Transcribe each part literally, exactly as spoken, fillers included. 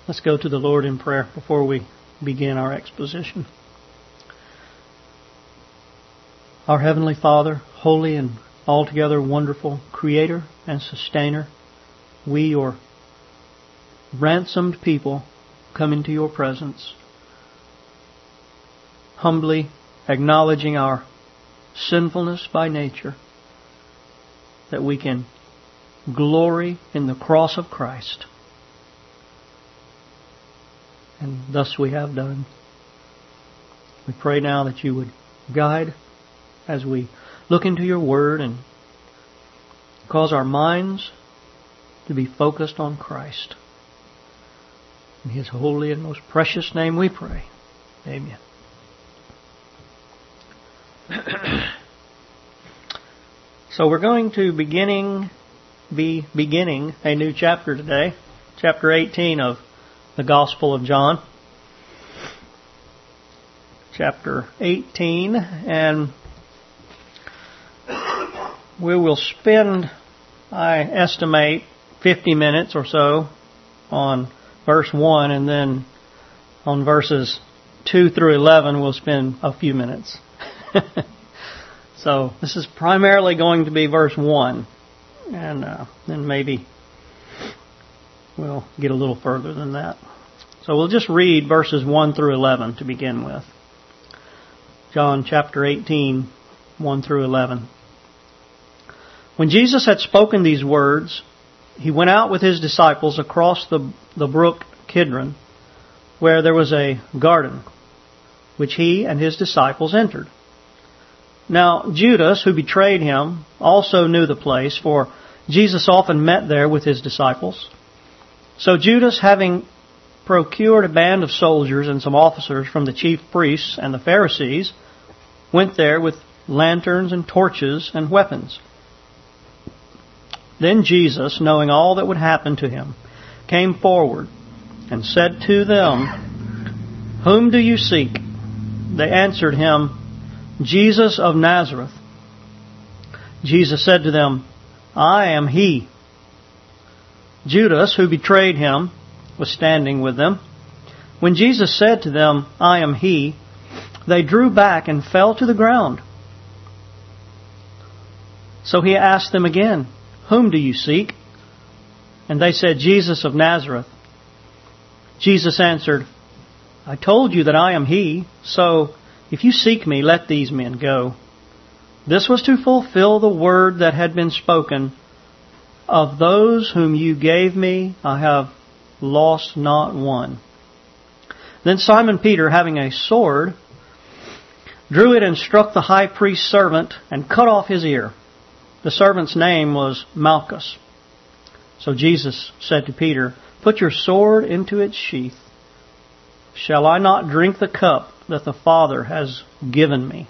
Let's go to the Lord in prayer before we begin our exposition. Our Heavenly Father, holy and altogether wonderful Creator and Sustainer, we, your ransomed people, come into your presence, humbly acknowledging our sinfulness by nature, that we can glory in the cross of Christ. And thus we have done. We pray now that you would guide as we look into your Word and cause our minds to be focused on Christ. In His holy and most precious name we pray. Amen. So we're going to beginning be beginning a new chapter today, chapter eighteen of the Gospel of John. Chapter eighteen, and we will spend, I estimate, fifty minutes or so on verse one, and then on verses two through eleven we'll spend a few minutes. So this is primarily going to be verse one, and uh, then maybe we'll get a little further than that. So we'll just read verses one through eleven to begin with. John chapter eighteen, one through eleven. When Jesus had spoken these words, He went out with His disciples across the, the brook Kidron, where there was a garden, which He and His disciples entered. Now Judas, who betrayed Him, also knew the place, for Jesus often met there with His disciples. So Judas, having procured a band of soldiers and some officers from the chief priests and the Pharisees, went there with lanterns and torches and weapons. Then Jesus, knowing all that would happen to Him, came forward and said to them, "Whom do you seek?" They answered Him, "Jesus of Nazareth." Jesus said to them, "I am He." Judas, who betrayed Him, was standing with them. When Jesus said to them, "I am He," they drew back and fell to the ground. So He asked them again, "Whom do you seek?" And they said, "Jesus of Nazareth." Jesus answered, "I told you that I am He, so if you seek Me, let these men go." This was to fulfill the word that had been spoken, "Of those whom you gave Me, I have lost not one." Then Simon Peter, having a sword, drew it and struck the high priest's servant and cut off his ear. The servant's name was Malchus. So Jesus said to Peter, "Put your sword into its sheath. Shall I not drink the cup that the Father has given Me?"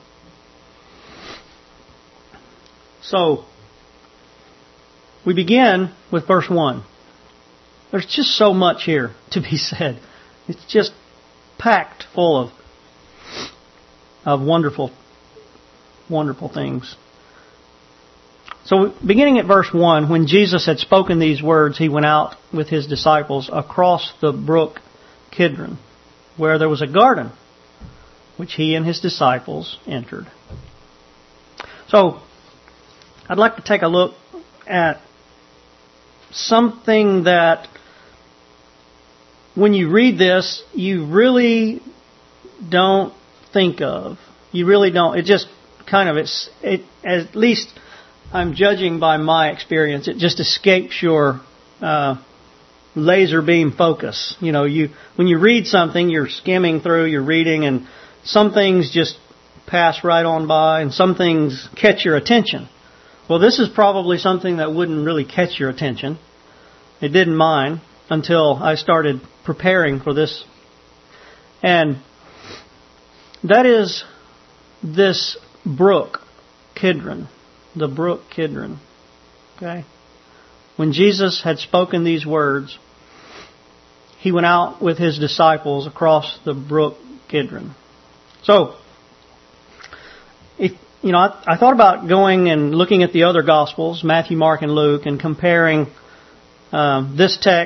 So, we begin with verse one. There's just so much here to be said. It's just packed full of, of wonderful, wonderful things. So, beginning at verse one, when Jesus had spoken these words, He went out with His disciples across the brook Kidron, where there was a garden, which He and His disciples entered. So, I'd like to take a look at something that, when you read this, you really don't think of. You really don't. It just kind of, it's, it, at least I'm judging by my experience, it just escapes your uh, laser beam focus. You know, you when you read something, you're skimming through, you're reading, and some things just pass right on by, and some things catch your attention. Well, this is probably something that wouldn't really catch your attention. It didn't mine until I started preparing for this. And that is this brook, Kidron. The brook Kidron. Okay? When Jesus had spoken these words, He went out with His disciples across the brook Kidron. So, if you know, I, I thought about going and looking at the other Gospels, Matthew, Mark, and Luke, and comparing um, this text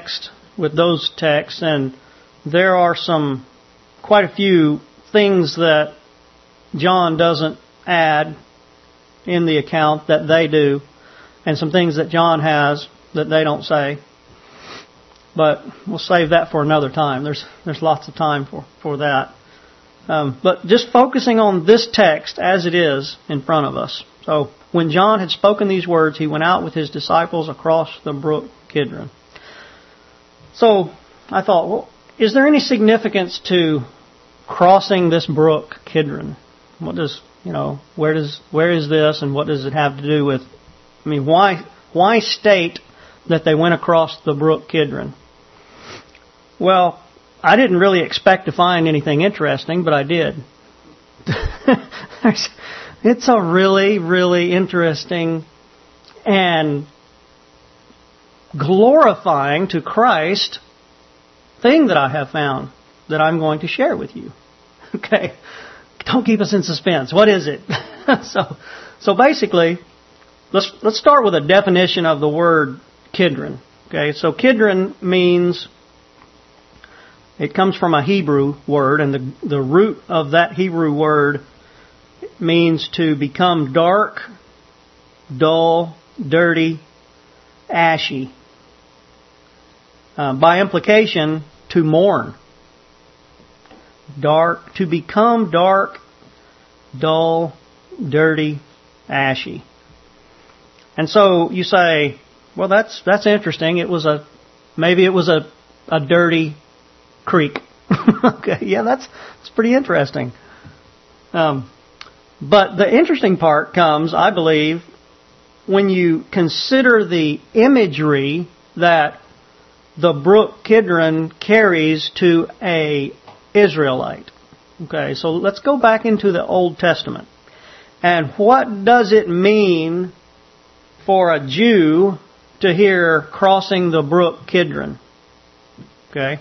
with those texts, and there are some, quite a few things that John doesn't add in the account that they do, and some things that John has that they don't say. But we'll save that for another time. There's there's lots of time for, for that. Um, but just focusing on this text as it is in front of us. So, when John had spoken these words, he went out with his disciples across the brook Kidron. So, I thought, well, is there any significance to crossing this brook Kidron? What does, you know, where does where is this, and what does it have to do with? I mean, why why state that they went across the brook Kidron? Well, I didn't really expect to find anything interesting, but I did. It's a really, really interesting and glorifying to Christ thing that I have found that I'm going to share with you. Okay? Don't keep us in suspense. What is it? so, so basically, let's let's start with a definition of the word Kidron. Okay? So Kidron means, it comes from a Hebrew word, and the the root of that Hebrew word means to become dark, dull, dirty, ashy. Uh, by implication, to mourn. Dark, to become dark, dull, dirty, ashy. And so you say, well, that's that's interesting. It was a maybe it was a a dirty creek. Okay, yeah, that's that's pretty interesting. Um, but the interesting part comes, I believe, when you consider the imagery that the brook Kidron carries to a Israelite. Okay, so let's go back into the Old Testament. And what does it mean for a Jew to hear crossing the brook Kidron? Okay.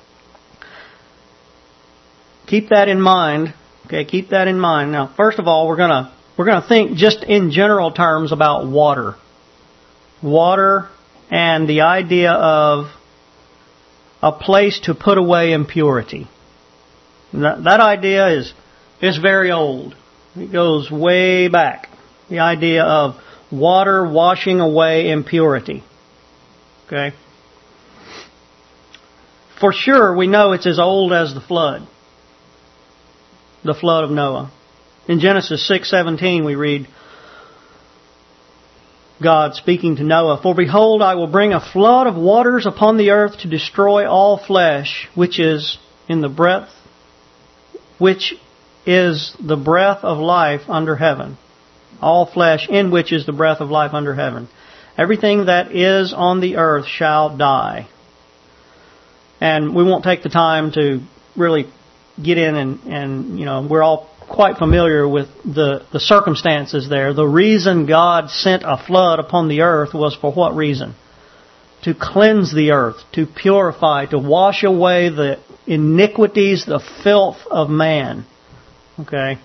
Keep that in mind. Okay, keep that in mind. Now, first of all, we're gonna we're gonna think just in general terms about water. Water and the idea of a place to put away impurity. That, that idea is is very old. It goes way back. The idea of water washing away impurity. Okay? For sure, we know it's as old as the flood. The flood of Noah. In Genesis six seventeen we read, God speaking to Noah, "For behold, I will bring a flood of waters upon the earth to destroy all flesh, which is in the breath, which is the breath of life under heaven. All flesh in which is the breath of life under heaven. Everything that is on the earth shall die." And we won't take the time to really get in and, and you know, we're all quite familiar with the, the circumstances there. The reason God sent a flood upon the earth was for what reason? To cleanse the earth, to purify, to wash away the iniquities, the filth of man. Okay?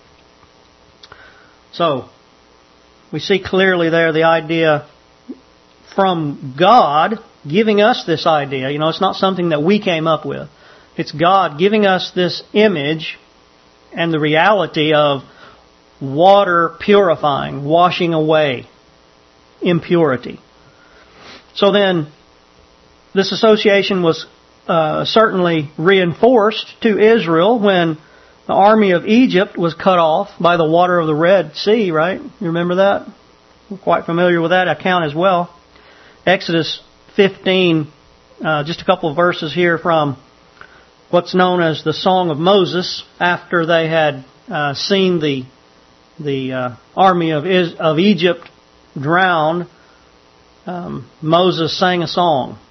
So, we see clearly there the idea from God giving us this idea. You know, it's not something that we came up with. It's God giving us this image and the reality of water purifying, washing away impurity. So then, this association was uh, certainly reinforced to Israel when the army of Egypt was cut off by the water of the Red Sea, right? You remember that? We're quite familiar with that account as well. Exodus fifteen, uh, just a couple of verses here from what's known as the Song of Moses. After they had uh, seen the the uh, army of Is- of Egypt drowned, um, Moses sang a song.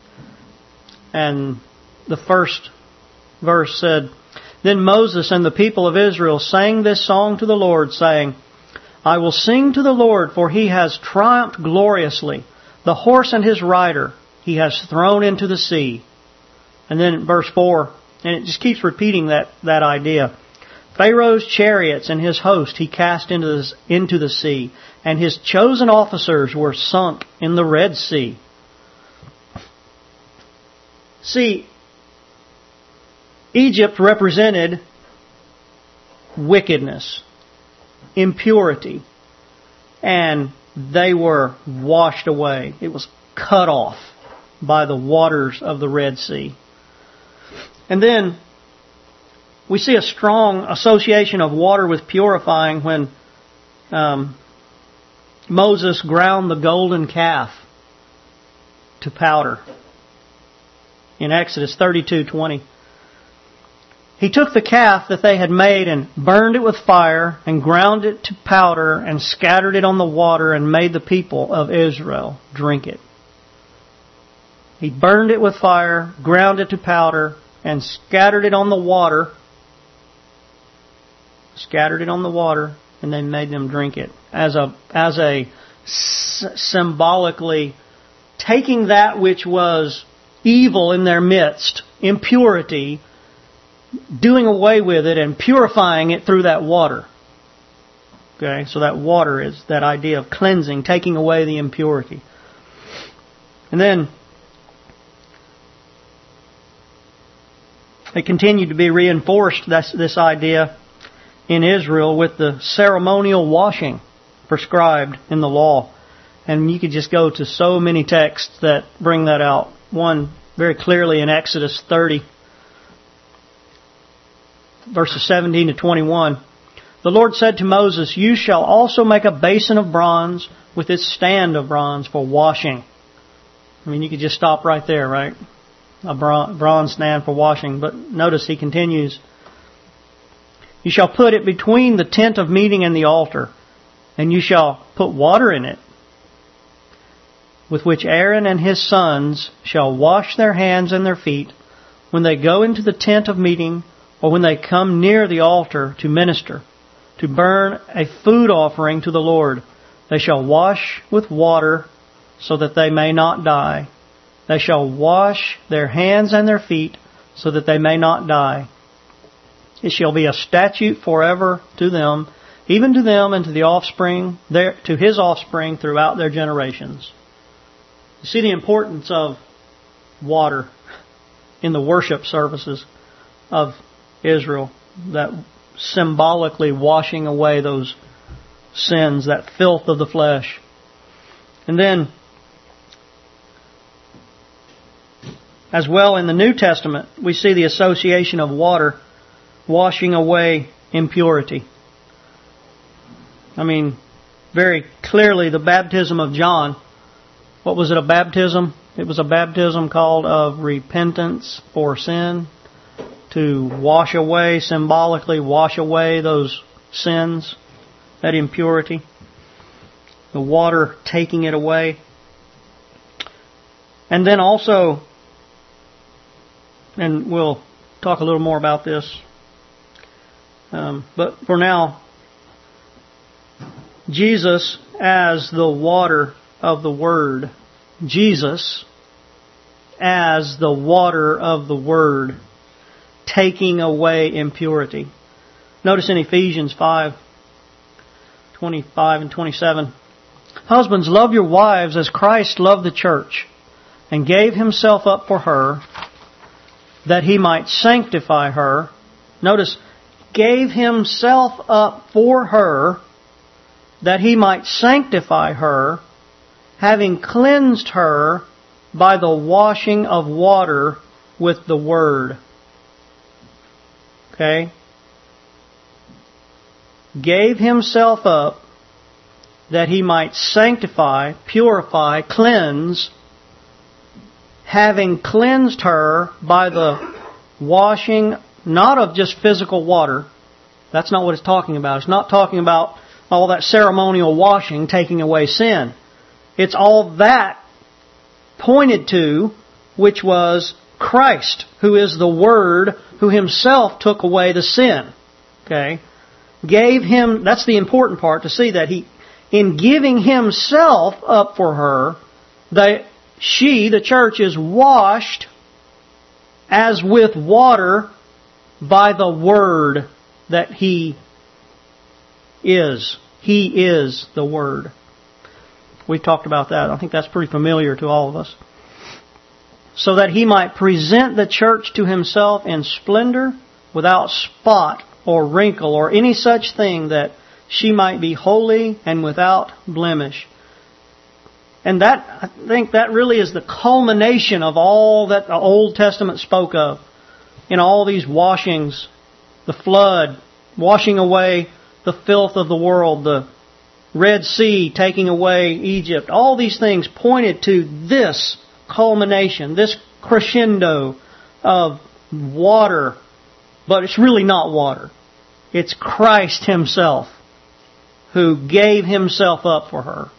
And the first verse said, "Then Moses and the people of Israel sang this song to the Lord, saying, I will sing to the Lord, for He has triumphed gloriously. The horse and his rider He has thrown into the sea." And then verse four, and it just keeps repeating that, that idea. "Pharaoh's chariots and his host He cast into the, into the sea, and His chosen officers were sunk in the Red Sea." See, Egypt represented wickedness, impurity, and they were washed away. It was cut off by the waters of the Red Sea. And then we see a strong association of water with purifying when um, Moses ground the golden calf to powder. In Exodus thirty-two twenty. He took the calf that they had made and burned it with fire and ground it to powder and scattered it on the water and made the people of Israel drink it. He burned it with fire, ground it to powder, and scattered it on the water. Scattered it on the water, and then made them drink it. As a, as a s- symbolically taking that which was evil in their midst, impurity, doing away with it and purifying it through that water. Okay, so that water is that idea of cleansing, taking away the impurity. And then it continued to be reinforced, this, this idea in Israel, with the ceremonial washing prescribed in the law. And you could just go to so many texts that bring that out. One very clearly in Exodus thirty, verses seventeen to twenty-one. The Lord said to Moses, "You shall also make a basin of bronze with its stand of bronze for washing." I mean, you could just stop right there, right? A bronze stand for washing. But notice he continues. "You shall put it between the tent of meeting and the altar, and you shall put water in it, with which Aaron and his sons shall wash their hands and their feet when they go into the tent of meeting or when they come near the altar to minister, to burn a food offering to the Lord. They shall wash with water so that they may not die. They shall wash their hands and their feet so that they may not die. It shall be a statute forever to them, even to them and to the offspring, their, to his offspring throughout their generations." You see the importance of water in the worship services of Israel, that symbolically washing away those sins, that filth of the flesh. And then, as well in the New Testament, we see the association of water washing away impurity. I mean, very clearly the baptism of John. What was it, a baptism? It was a baptism called of repentance for sin, to wash away, symbolically wash away those sins, that impurity. The water taking it away. And then also, and we'll talk a little more about this, um, but for now, Jesus as the water of the Word. Jesus as the water of the Word, taking away impurity. Notice in Ephesians five, twenty-five and twenty-seven. "Husbands, love your wives as Christ loved the church and gave himself up for her, that he might sanctify her." Notice, gave himself up for her, that he might sanctify her, having cleansed her by the washing of water with the word. Okay? Gave himself up that he might sanctify, purify, cleanse, having cleansed her by the washing, not of just physical water. That's not what it's talking about. It's not talking about all that ceremonial washing taking away sin. It's all that pointed to, which was Christ, who is the Word, who Himself took away the sin. Okay? Gave Him, that's the important part, to see that He, in giving Himself up for her, that she, the church, is washed as with water by the Word that He is. He is the Word. We've talked about that. I think that's pretty familiar to all of us. so that he might present the church to himself in splendor, without spot or wrinkle or any such thing, that she might be holy and without blemish. And that, I think that really is the culmination of all that the Old Testament spoke of. In all these washings, the flood, washing away the filth of the world, the Red Sea taking away Egypt. All these things pointed to this culmination, this crescendo of water. But it's really not water. It's Christ Himself who gave Himself up for her.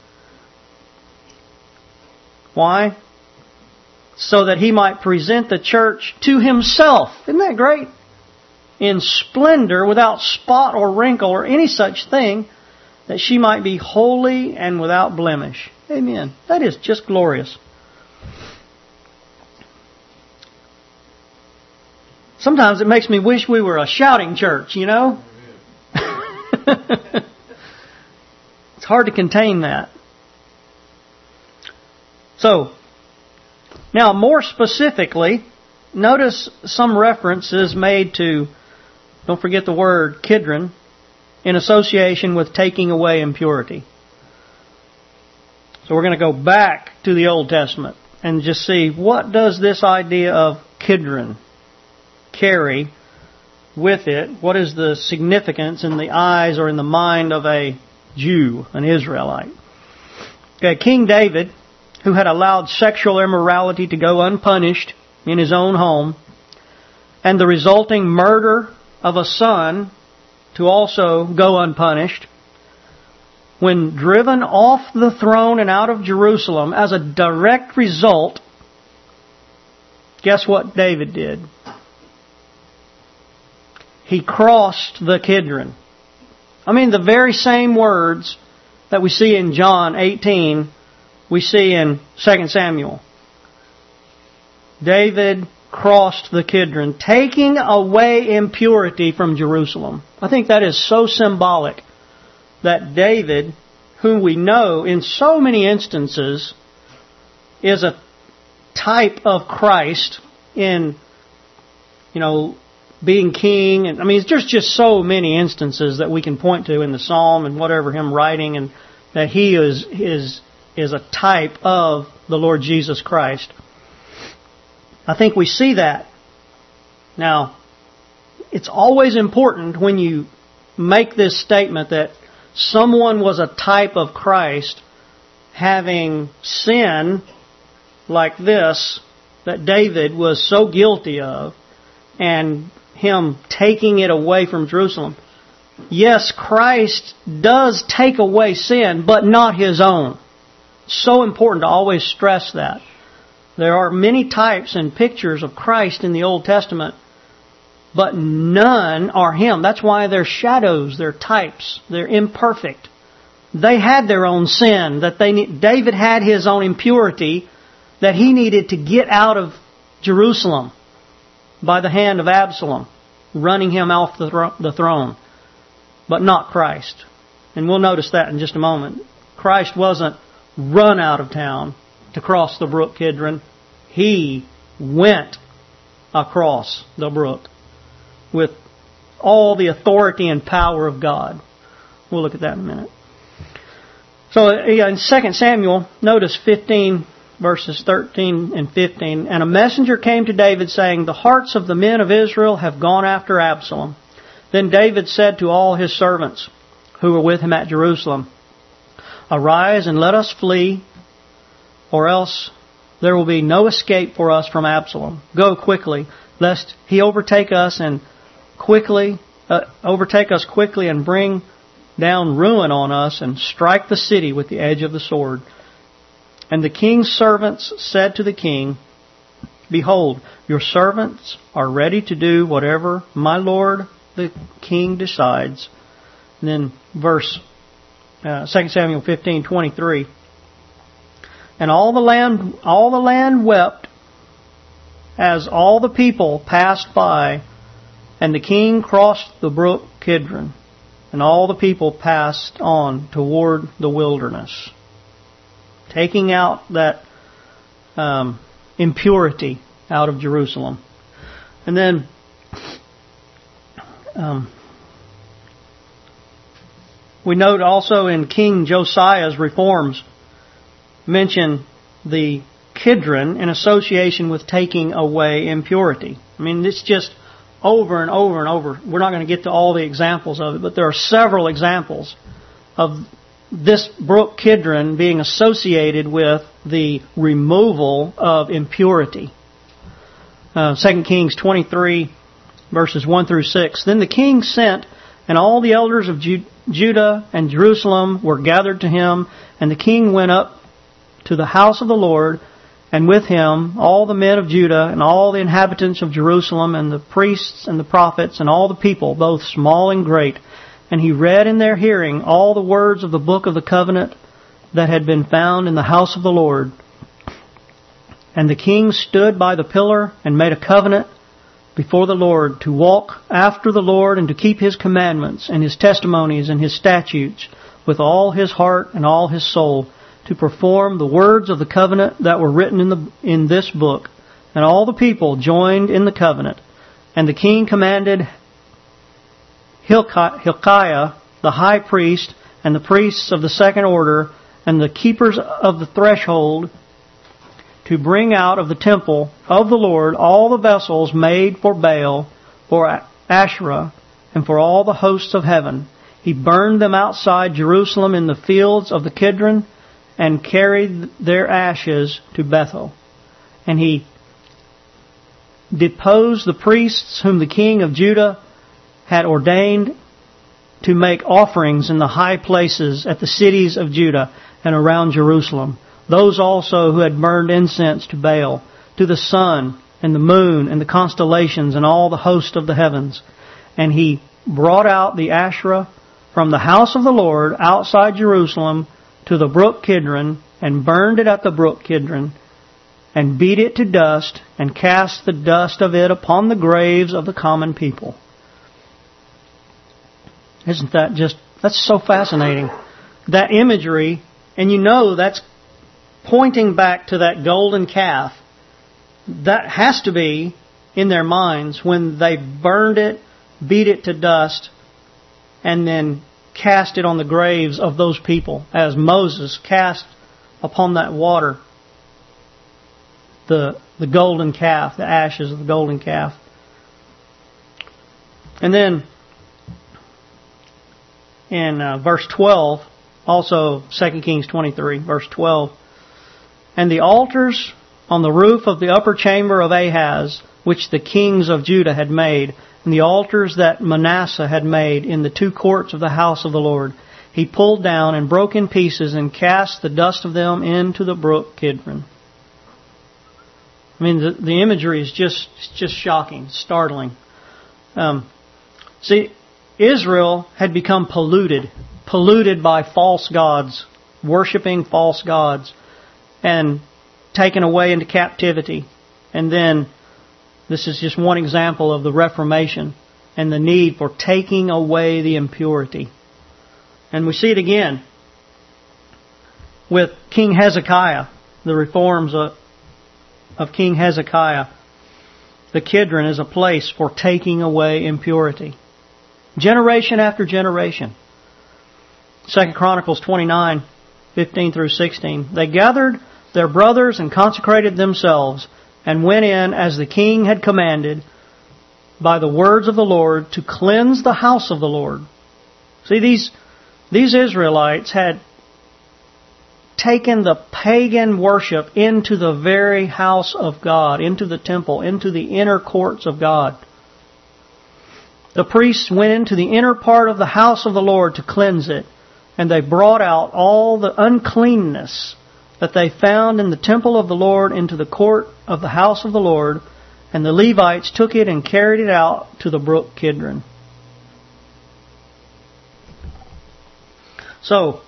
Why? So that He might present the church to Himself. Isn't that great? In splendor, without spot or wrinkle or any such thing, that she might be holy and without blemish. Amen. That is just glorious. Sometimes it makes me wish we were a shouting church, you know? It's hard to contain that. So, now more specifically, notice some references made to, don't forget the word Kidron, in association with taking away impurity. So we're going to go back to the Old Testament and just see, what does this idea of Kidron carry with it? What is the significance in the eyes or in the mind of a Jew, an Israelite? Okay, King David, who had allowed sexual immorality to go unpunished in his own home, and the resulting murder of a son to also go unpunished, when driven off the throne and out of Jerusalem as a direct result, guess what David did? He crossed the Kidron. I mean, the very same words that we see in John eighteen, we see in Second Samuel. David crossed the Kidron, taking away impurity from Jerusalem. I think that is so symbolic that David, whom we know in so many instances is a type of Christ in, you know, being king. And I mean, there's just so many instances that we can point to in the Psalm and whatever, him writing, and that he is is is a type of the Lord Jesus Christ. I think we see that. Now, it's always important when you make this statement that someone was a type of Christ, having sin like this that David was so guilty of, and him taking it away from Jerusalem. Yes, Christ does take away sin, but not His own. So important to always stress that. There are many types and pictures of Christ in the Old Testament, but none are Him. That's why they're shadows, they're types, they're imperfect. They had their own sin. That they need, David had his own impurity that he needed to get out of Jerusalem by the hand of Absalom, running him off the, thro- the throne, but not Christ. And we'll notice that in just a moment. Christ wasn't run out of town to cross the brook Kidron. He went across the brook with all the authority and power of God. We'll look at that in a minute. So in Second Samuel, notice fifteen, verses thirteen and fifteen. And a messenger came to David saying, "The hearts of the men of Israel have gone after Absalom." Then David said to all his servants who were with him at Jerusalem, "Arise and let us flee, or else there will be no escape for us from Absalom. Go quickly, lest he overtake us and quickly uh, overtake us quickly and bring down ruin on us and strike the city with the edge of the sword." And the king's servants said to the king, "Behold, your servants are ready to do whatever my lord the king decides." And then verse uh, Second Samuel fifteen twenty-three. And all the land, all the land wept as all the people passed by, and the king crossed the brook Kidron, and all the people passed on toward the wilderness. Taking out that um, impurity out of Jerusalem. And then um, we note also in King Josiah's reforms mention the Kidron in association with taking away impurity. I mean, it's just over and over and over. We're not going to get to all the examples of it, but there are several examples of this brook Kidron being associated with the removal of impurity. Uh, Second Kings twenty-three, verses one through six. Then the king sent, and all the elders of Ju- Judah and Jerusalem were gathered to him, and the king went up to the house of the Lord, and with him all the men of Judah and all the inhabitants of Jerusalem and the priests and the prophets and all the people, both small and great. And he read in their hearing all the words of the book of the covenant that had been found in the house of the Lord. And the king stood by the pillar and made a covenant before the Lord to walk after the Lord and to keep His commandments and His testimonies and His statutes with all his heart and all his soul, to perform the words of the covenant that were written in the in this book. And all the people joined in the covenant. And the king commanded Hilkiah, the high priest, and the priests of the second order, and the keepers of the threshold, to bring out of the temple of the Lord all the vessels made for Baal, for Asherah, and for all the hosts of heaven. He burned them outside Jerusalem in the fields of the Kidron, and carried their ashes to Bethel. And he deposed the priests whom the king of Judah had ordained to make offerings in the high places at the cities of Judah and around Jerusalem. Those also who had burned incense to Baal, to the sun and the moon and the constellations and all the host of the heavens. And he brought out the Asherah from the house of the Lord outside Jerusalem to the brook Kidron, and burned it at the brook Kidron, and beat it to dust, and cast the dust of it upon the graves of the common people. Isn't that just, that's so fascinating. That imagery, and you know that's pointing back to that golden calf. That has to be in their minds when they burned it, beat it to dust, and then cast it on the graves of those people, as Moses cast upon that water the the golden calf, the ashes of the golden calf. And then in uh, verse twelve, also Second Kings twenty-three, verse twelve, and the altars on the roof of the upper chamber of Ahaz, which the kings of Judah had made, and the altars that Manasseh had made in the two courts of the house of the Lord, he pulled down and broke in pieces and cast the dust of them into the brook Kidron. I mean, the, the imagery is just just shocking, startling. Um, see, Israel had become polluted, polluted by false gods, worshiping false gods, and taken away into captivity. And then this is just one example of the Reformation and the need for taking away the impurity. And we see it again with King Hezekiah, the reforms of, of King Hezekiah. The Kidron is a place for taking away impurity. Generation after generation. Second Chronicles twenty-nine, fifteen through sixteen. They gathered their brothers and consecrated themselves, and went in as the king had commanded by the words of the Lord to cleanse the house of the Lord. See, these, these Israelites had taken the pagan worship into the very house of God, into the temple, into the inner courts of God. The priests went into the inner part of the house of the Lord to cleanse it, and they brought out all the uncleanness that they found in the temple of the Lord into the court of the house of the Lord, and the Levites took it and carried it out to the brook Kidron. So,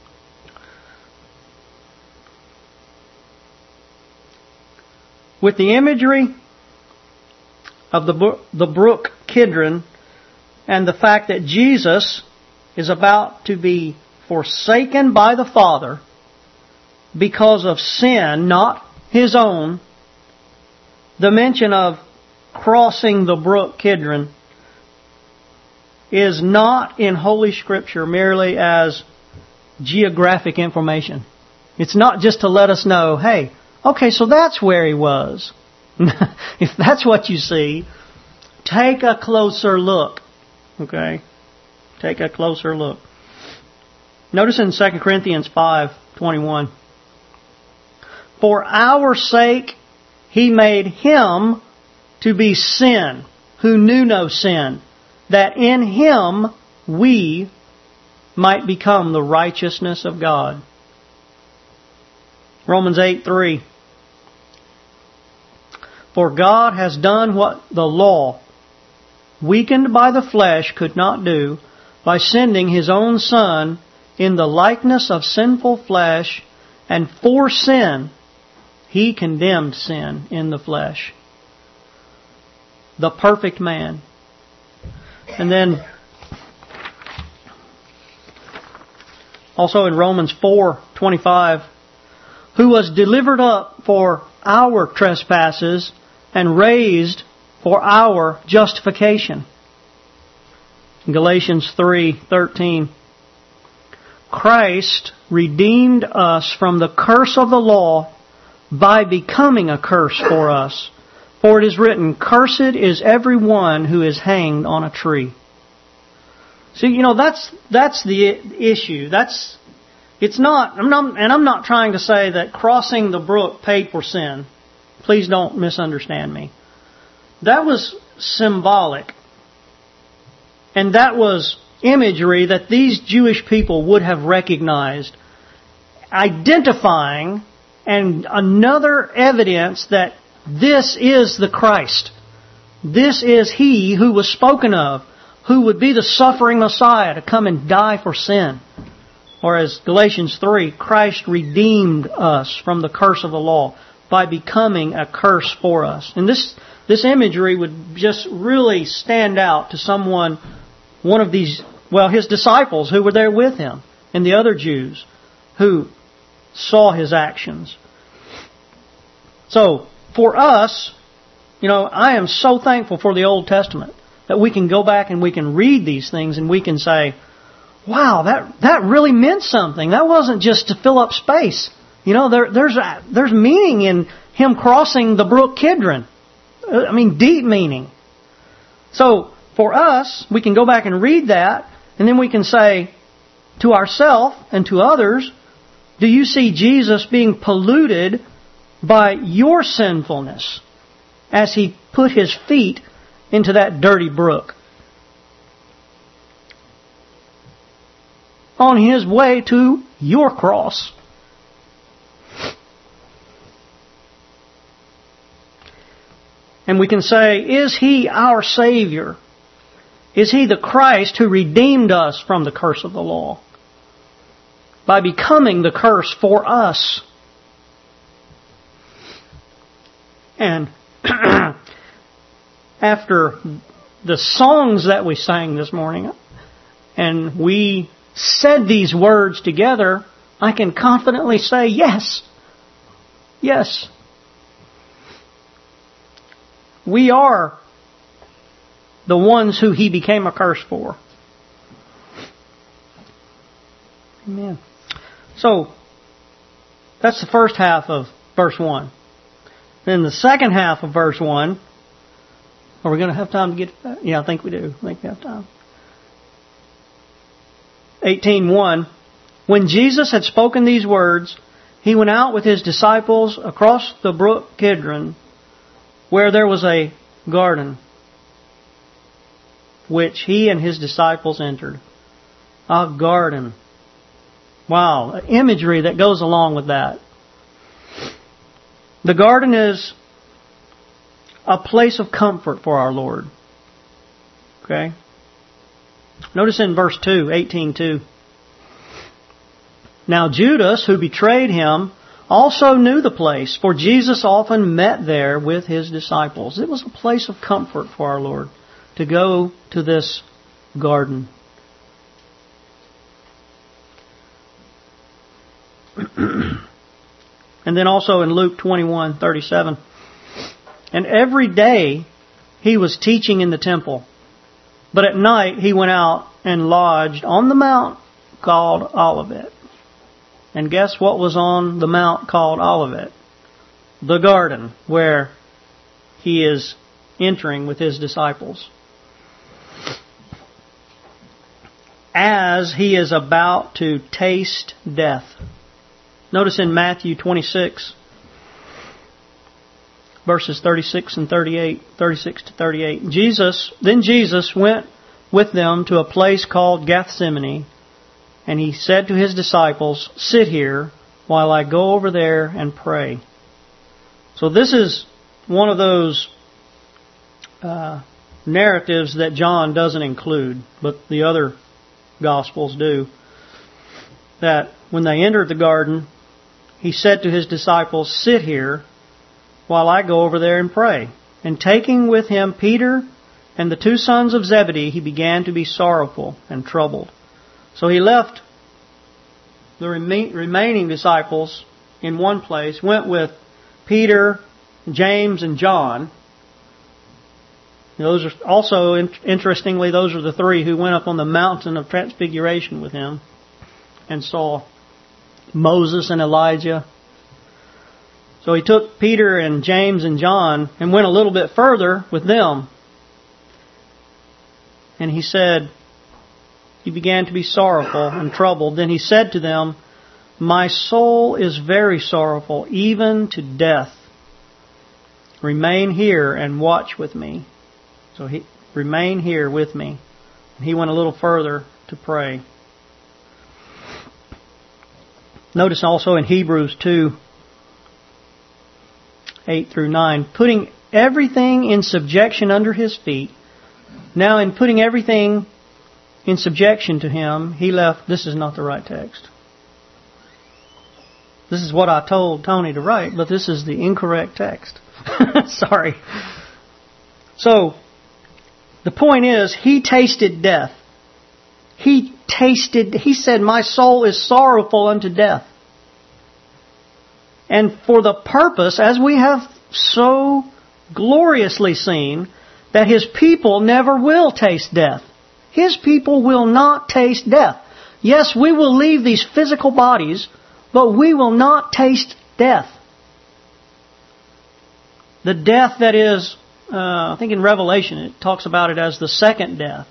with the imagery of the, the brook Kidron and the fact that Jesus is about to be forsaken by the Father because of sin, not His own, the mention of crossing the brook Kidron is not in Holy Scripture merely as geographic information. It's not just to let us know, hey, okay, so that's where he was. If that's what you see, take a closer look. Okay? Take a closer look. Notice in Second Corinthians five twenty-one, for our sake he made him to be sin, who knew no sin, that in him we might become the righteousness of God. Romans eight three, for God has done what the law, weakened by the flesh, could not do, by sending His own Son in the likeness of sinful flesh, and for sin, He condemned sin in the flesh. The perfect man. And then, also in Romans four twenty-five, who was delivered up for our trespasses and raised for our justification. Galatians three thirteen, Christ redeemed us from the curse of the law by becoming a curse for us. For it is written, cursed is every one who is hanged on a tree. See, you know, that's that's the issue. That's it's not, I'm not, and I'm not trying to say that crossing the brook paid for sin. Please don't misunderstand me. That was symbolic. And that was imagery that these Jewish people would have recognized, identifying and another evidence that this is the Christ. This is He who was spoken of, who would be the suffering Messiah to come and die for sin. Or as Galatians three, Christ redeemed us from the curse of the law by becoming a curse for us. And this this imagery would just really stand out to someone, one of these, well, His disciples who were there with Him, and the other Jews who saw His actions. So, for us, you know, I am so thankful for the Old Testament that we can go back and we can read these things and we can say, wow, that that really meant something. That wasn't just to fill up space. You know, there, there's a, there's meaning in Him crossing the brook Kidron. I mean, deep meaning. So, for us, we can go back and read that, and then we can say to ourselves and to others, do you see Jesus being polluted by your sinfulness as He put His feet into that dirty brook? On His way to your cross. And we can say, is He our Savior? Is He the Christ who redeemed us from the curse of the law by becoming the curse for us? And after the songs that we sang this morning, and we said these words together, I can confidently say, yes. Yes. We are the ones who He became a curse for. Amen. So, that's the first half of verse one. Then the second half of verse one, are we going to have time to get to that? Yeah, I think we do. I think we have time. eighteen one, when Jesus had spoken these words, He went out with His disciples across the brook Kidron, where there was a garden, which He and His disciples entered. A garden. Wow, imagery that goes along with that. The garden is a place of comfort for our Lord. Okay? Notice in verse two, eighteen two. Now Judas, who betrayed Him, also knew the place, for Jesus often met there with His disciples. It was a place of comfort for our Lord to go to this garden. And then also in Luke twenty-one thirty-seven, And every day he was teaching in the temple. But at night he went out and lodged on the mount called Olivet. And guess what was on the mount called Olivet? The garden where he is entering with his disciples. As he is about to taste death. Notice in Matthew twenty-six, verses thirty-six and thirty-eight, thirty-six to thirty-eight. Jesus, then Jesus went with them to a place called Gethsemane, and he said to his disciples, "Sit here while I go over there and pray." So this is one of those uh, narratives that John doesn't include, but the other Gospels do. That when they entered the garden, he said to his disciples, "Sit here while I go over there and pray." And taking with him Peter and the two sons of Zebedee, he began to be sorrowful and troubled. So he left the rem- remaining disciples in one place, went with Peter, James, and John. Those are also, interestingly, those are the three who went up on the mountain of transfiguration with him and saw Moses and Elijah. So he took Peter and James and John and went a little bit further with them. And he said, he began to be sorrowful and troubled. Then he said to them, "My soul is very sorrowful, even to death. Remain here and watch with me." So he remain here with me. And he went a little further to pray. Notice also in Hebrews two, eight through nine, putting everything in subjection under his feet. Now in putting everything in subjection to him, he left... This is not the right text. This is what I told Tony to write, but this is the incorrect text. Sorry. So, the point is, he tasted death. He tasted, he said, "My soul is sorrowful unto death." And for the purpose, as we have so gloriously seen, that his people never will taste death. His people will not taste death. Yes, we will leave these physical bodies, but we will not taste death. The death that is, uh, I think in Revelation it talks about it as the second death.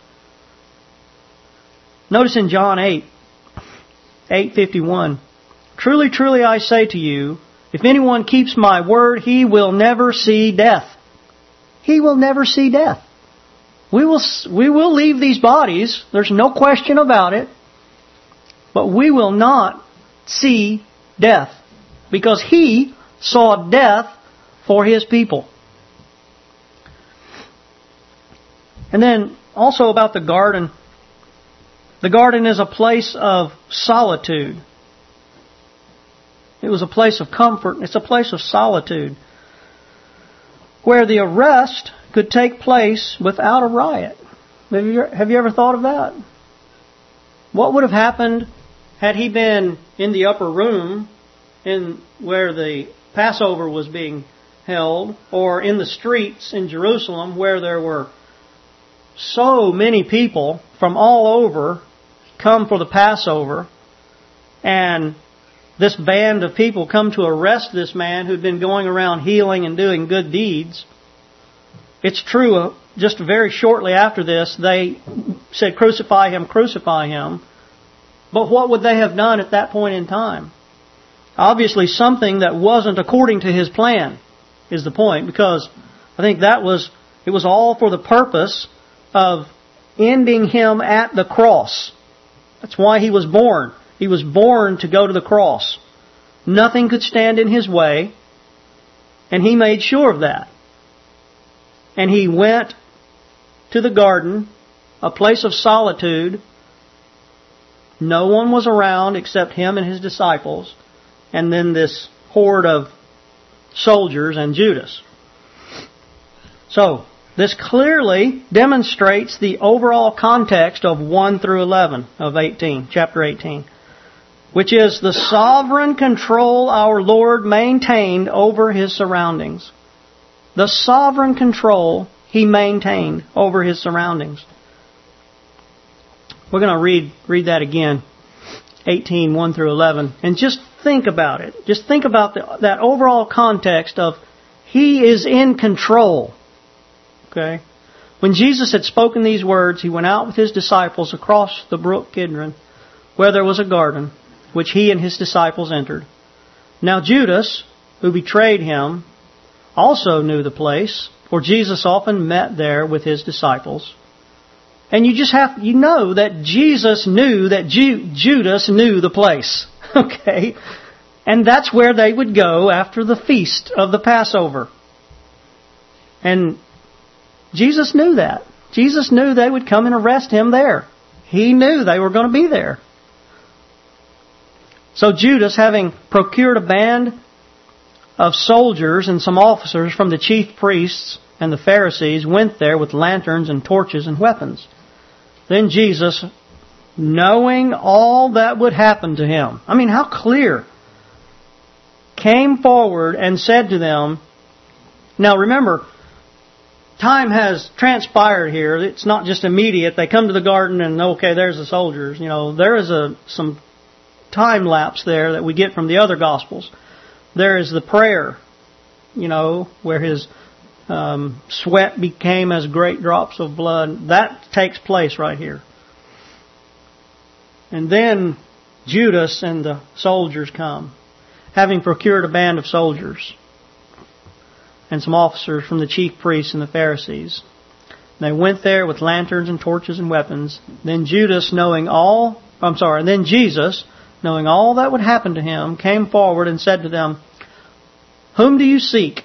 Notice in John eight, eight fifty-one, "Truly, truly I say to you, if anyone keeps my word, he will never see death." He will never see death. We will, we will leave these bodies, there's no question about it, but we will not see death, because he saw death for his people. And then also about the garden. The garden is a place of solitude. It was a place of comfort. It's a place of solitude, where the arrest could take place without a riot. Have you, have you ever thought of that? What would have happened had he been in the upper room in where the Passover was being held, or in the streets in Jerusalem where there were so many people from all over come for the Passover, and this band of people come to arrest this man who'd been going around healing and doing good deeds. It's true, just very shortly after this, they said, "Crucify him, crucify him." But what would they have done at that point in time? Obviously something that wasn't according to his plan is the point, because I think that was, it was all for the purpose of ending him at the cross. That's why he was born. He was born to go to the cross. Nothing could stand in his way, and he made sure of that. And he went to the garden, a place of solitude. No one was around except him and his disciples, and then this horde of soldiers and Judas. So, this clearly demonstrates the overall context of one through eleven of eighteen, chapter eighteen, which is the sovereign control our Lord maintained over His surroundings. the sovereign control He maintained over His surroundings. We're going to read read that again, eighteen, one through eleven, and just think about it. Just think about the, that overall context of He is in control. Okay? When Jesus had spoken these words, He went out with His disciples across the brook Kidron, where there was a garden, which He and His disciples entered. Now Judas, who betrayed Him, also knew the place, for Jesus often met there with His disciples. And you just have, you know that Jesus knew that Ju- Judas knew the place. Okay? And that's where they would go after the feast of the Passover. And Jesus knew that. Jesus knew they would come and arrest Him there. He knew they were going to be there. So Judas, having procured a band of soldiers and some officers from the chief priests and the Pharisees, went there with lanterns and torches and weapons. Then Jesus, knowing all that would happen to Him, I mean, how clear, came forward and said to them, now remember, time has transpired here. It's not just immediate. They come to the garden and, okay, there's the soldiers. You know, there is a some time lapse there that we get from the other Gospels. There is the prayer, you know, where His um, sweat became as great drops of blood. That takes place right here. And then Judas and the soldiers come, having procured a band of soldiers and some officers from the chief priests and the Pharisees. They went there with lanterns and torches and weapons. Then Judas, knowing all, I'm sorry, and then Jesus, knowing all that would happen to Him, came forward and said to them, "Whom do you seek?"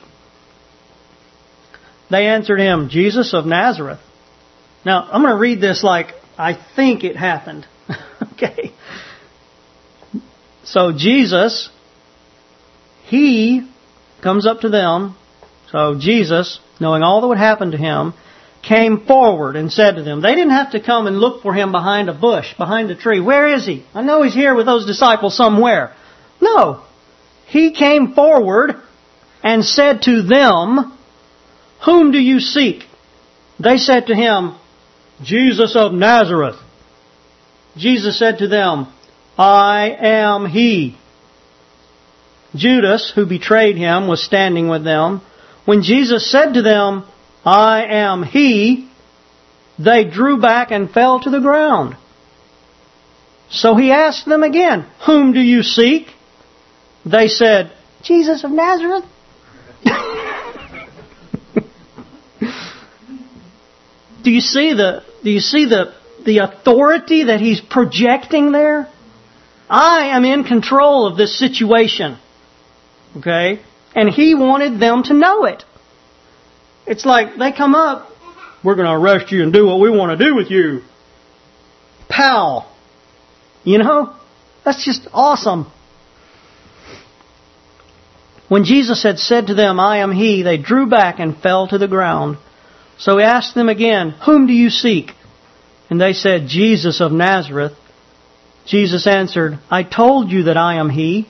They answered Him, "Jesus of Nazareth." Now, I'm going to read this like I think it happened. Okay. So Jesus, He comes up to them. So Jesus, knowing all that would happen to Him, came forward and said to them. They didn't have to come and look for Him behind a bush, behind a tree. Where is He? I know He's here with those disciples somewhere. No. He came forward and said to them, "Whom do you seek?" They said to Him, "Jesus of Nazareth." Jesus said to them, "I am He." Judas, who betrayed Him, was standing with them. When Jesus said to them, "I am He," they drew back and fell to the ground. So He asked them again, "Whom do you seek?" They said, "Jesus of Nazareth." Do you see the do you see the the authority that He's projecting there? I am in control of this situation. Okay? And He wanted them to know it. It's like they come up, "We're going to arrest you and do what we want to do with you." Pow! You know? That's just awesome. When Jesus had said to them, "I am He," they drew back and fell to the ground. So He asked them again, "Whom do you seek?" And they said, "Jesus of Nazareth." Jesus answered, "I told you that I am He.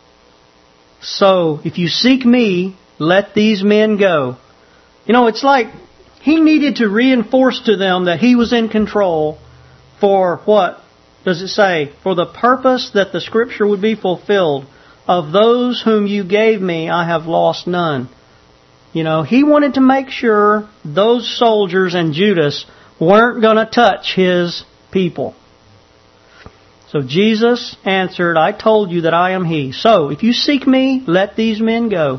So if you seek Me, let these men go." You know, it's like He needed to reinforce to them that He was in control for what? Does it say? For the purpose that the Scripture would be fulfilled. Of those whom you gave Me, I have lost none. You know, He wanted to make sure those soldiers and Judas weren't going to touch His people. So Jesus answered, "I told you that I am He. So if you seek Me, let these men go."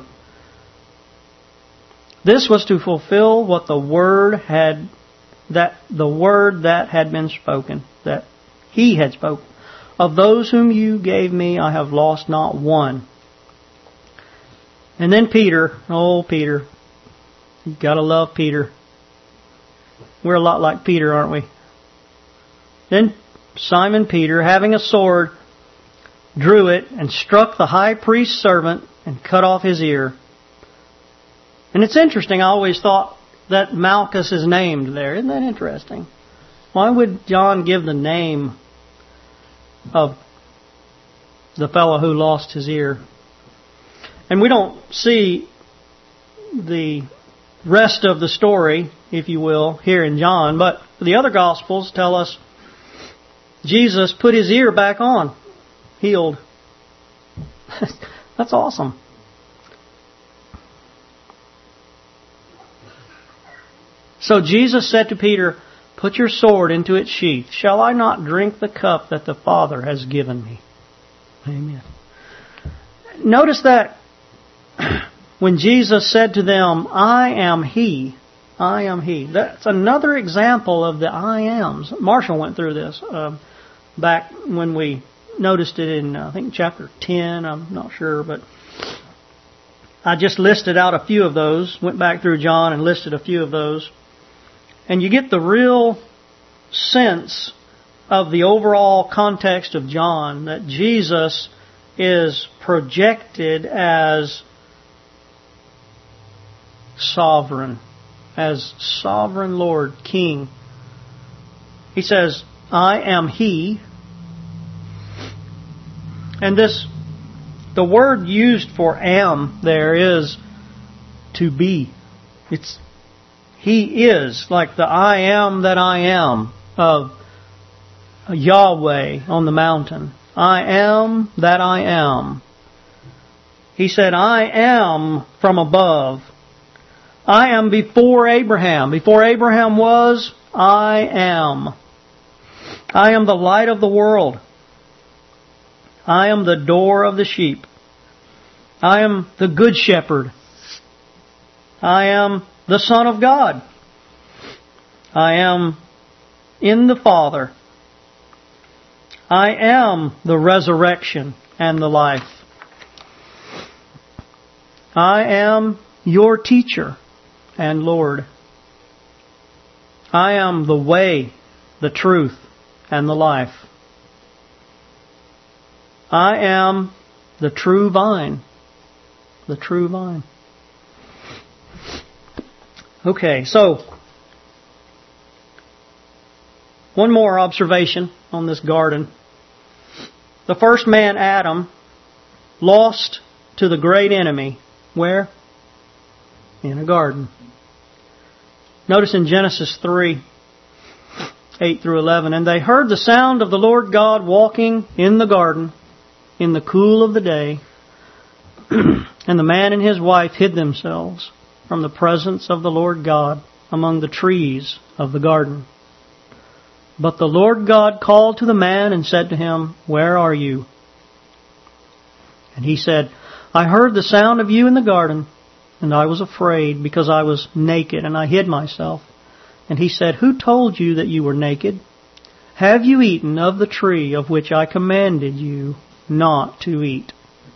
This was to fulfill what the word had, that the word that had been spoken, that He had spoken. Of those whom you gave Me, I have lost not one. And then Peter, oh Peter, you've got to love Peter. We're a lot like Peter, aren't we? Then Simon Peter, having a sword, drew it and struck the high priest's servant and cut off his ear. And it's interesting, I always thought that Malchus is named there. Isn't that interesting? Why would John give the name of the fellow who lost his ear? And we don't see the rest of the story, if you will, here in John. But the other Gospels tell us Jesus put his ear back on, healed. That's awesome. So Jesus said to Peter, "Put your sword into its sheath. Shall I not drink the cup that the Father has given me?" Amen. Notice that when Jesus said to them, "I am He," I am He. That's another example of the I ams. Marshall went through this uh, back when we noticed it in, I think, chapter ten. I'm not sure, but I just listed out a few of those. Went back through John and listed a few of those. And you get the real sense of the overall context of John, that Jesus is projected as sovereign, as sovereign Lord, King. He says, "I am He." And this, the word used for am there is to be. It's He is, like the I am that I am of Yahweh on the mountain. I am that I am. He said, "I am from above. I am before Abraham. Before Abraham was, I am. I am the light of the world. I am the door of the sheep. I am the good shepherd. I am the Son of God. I am in the Father. I am the resurrection and the life. I am your teacher and Lord. I am the way, the truth, and the life. I am the true vine. The true vine." Okay, so one more observation on this garden. The first man, Adam, lost to the great enemy. Where? In a garden. Notice in Genesis three, eight through eleven, "And they heard the sound of the Lord God walking in the garden in the cool of the day. And the man and his wife hid themselves from the presence of the Lord God among the trees of the garden. But the Lord God called to the man and said to him, 'Where are you?' And he said, 'I heard the sound of you in the garden, and I was afraid because I was naked, and I hid myself.' And he said, 'Who told you that you were naked? Have you eaten of the tree of which I commanded you not to eat?'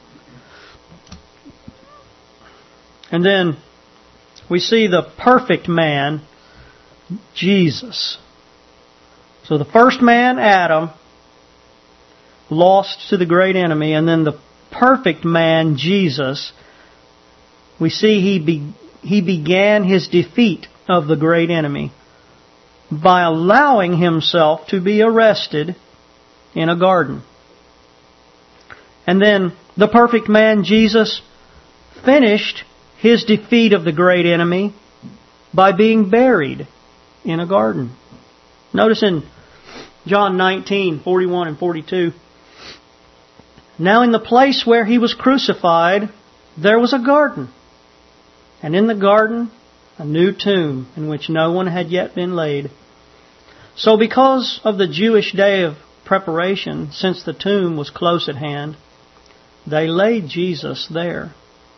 And then we see the perfect man, Jesus. So the first man, Adam, lost to the great enemy, and then the perfect man, Jesus, we see he be, he began his defeat of the great enemy by allowing himself to be arrested in a garden. And then the perfect man, Jesus, finished his defeat of the great enemy by being buried in a garden. Notice in John nineteen, forty-one and forty-two, "Now in the place where he was crucified, there was a garden, and in the garden a new tomb in which no one had yet been laid. So because of the Jewish day of preparation, since the tomb was close at hand, they laid Jesus there."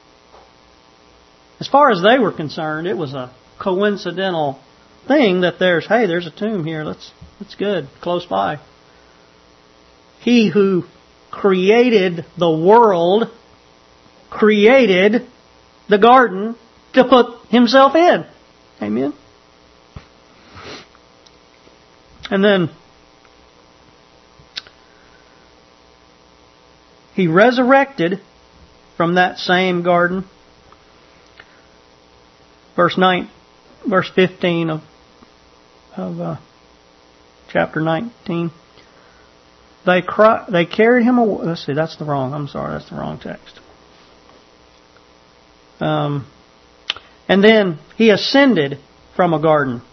As far as they were concerned, it was a coincidental thing that there's, hey, there's a tomb here. Let's, that's good, close by. He who created the world created the garden to put himself in. Amen. And then he resurrected from that same garden. Verse nine, verse fifteen of of uh, chapter nineteen. They cry, they carried him away. Let's see, that's the wrong. I'm sorry, that's the wrong text. Um, And then He ascended from a garden.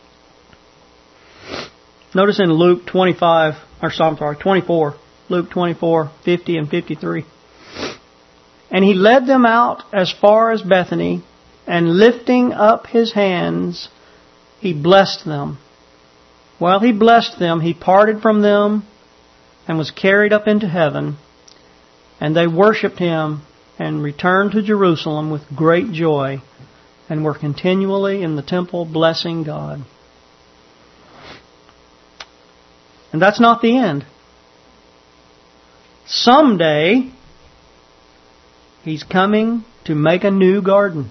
Notice in Luke twenty-five, or I'm sorry, twenty-four, Luke twenty-four, fifty and fifty-three. And He led them out as far as Bethany, and lifting up His hands, He blessed them. While He blessed them, He parted from them and was carried up into heaven. And they worshipped Him and returned to Jerusalem with great joy, and were continually in the temple blessing God. And that's not the end. Someday, He's coming to make a new garden.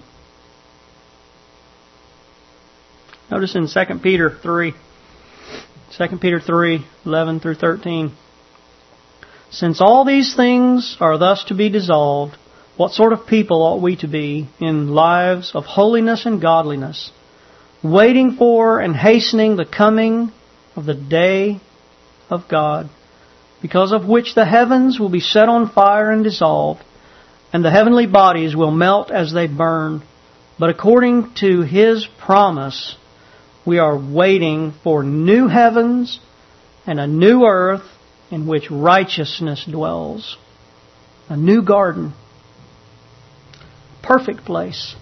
Notice in Second Peter three, Second Peter three, eleven through thirteen. Since all these things are thus to be dissolved, what sort of people ought we to be in lives of holiness and godliness, waiting for and hastening the coming of the day of God, because of which the heavens will be set on fire and dissolved, and the heavenly bodies will melt as they burn. But according to His promise, we are waiting for new heavens and a new earth in which righteousness dwells. A new garden. Perfect place.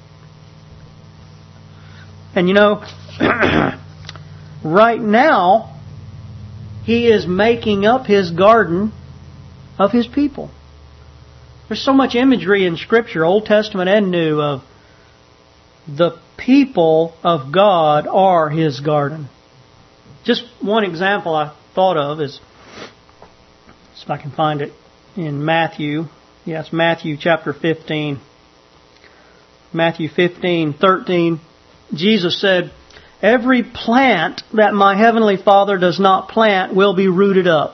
And you know, right now, He is making up His garden of His people. There's so much imagery in Scripture, Old Testament and New, of the people of God are His garden. Just one example I thought of is, if I can find it, in Matthew. Yes, Matthew chapter fifteen. Matthew fifteen, thirteen. Jesus said, "Every plant that my heavenly Father does not plant will be rooted up."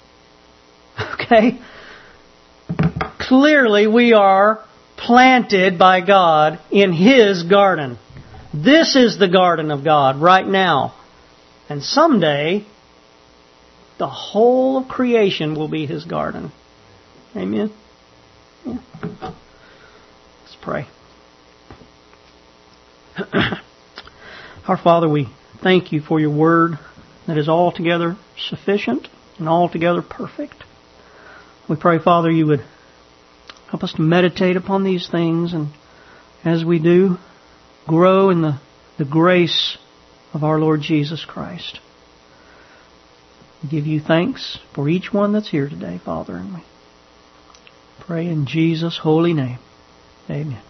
Okay? Clearly we are planted by God in His garden. This is the garden of God right now. And someday, the whole of creation will be His garden. Amen? Yeah. Let's pray. Our Father, we thank You for Your Word that is altogether sufficient and altogether perfect. We pray, Father, You would help us to meditate upon these things, and as we do, grow in the, the grace of our Lord Jesus Christ. We give You thanks for each one that's here today, Father, and we pray in Jesus' holy name. Amen.